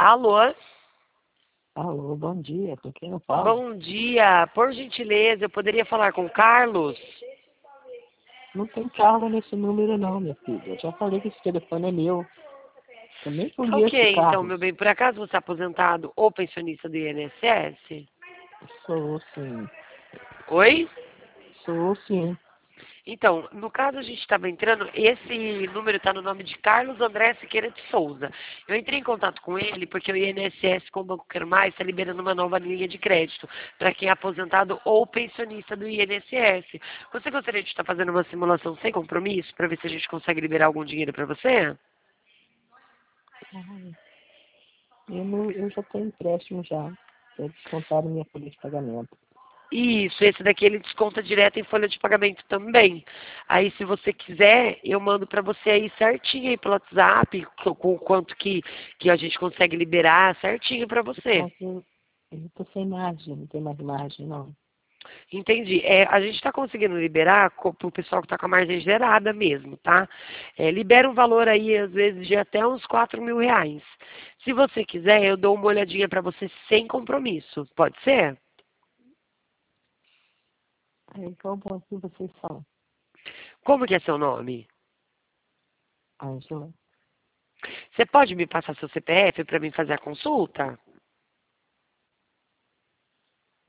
Alô? Alô, bom dia. Com quem eu falo? Bom dia. Por gentileza, eu poderia falar com o Carlos? Não tem Carla nesse número não, minha filha. Eu já falei que esse telefone é meu. Eu nem conheço o Ok, então, Carlos. meu bem, por acaso você é aposentado ou pensionista do INSS? Sou sim. Oi? Sou sim. Então, no caso a gente estava entrando, esse número está no nome de Carlos André Siqueira de Souza. Eu entrei em contato com ele porque o INSS com o Banco Quero Mais está liberando uma nova linha de crédito para quem é aposentado ou pensionista do INSS. Você gostaria de estar fazendo uma simulação sem compromisso para ver se a gente consegue liberar algum dinheiro para você? Ai, eu já tenho empréstimo já. Já descontaram minha folha de pagamento. Isso, esse daqui ele desconta direto em folha de pagamento também. Aí, se você quiser, eu mando para você aí certinho aí pelo WhatsApp, com o quanto que a gente consegue liberar certinho para você. Mas eu tô sem margem, não tem mais margem não. Entendi. A gente está conseguindo liberar para o pessoal que está com a margem gerada mesmo, tá? Libera um valor aí, às vezes, de até uns R$ 4.000. Se você quiser, eu dou uma olhadinha para você sem compromisso. Pode ser? Aí qual banco vocês são? Como que é seu nome? Ângela. Você pode me passar seu CPF para mim fazer a consulta?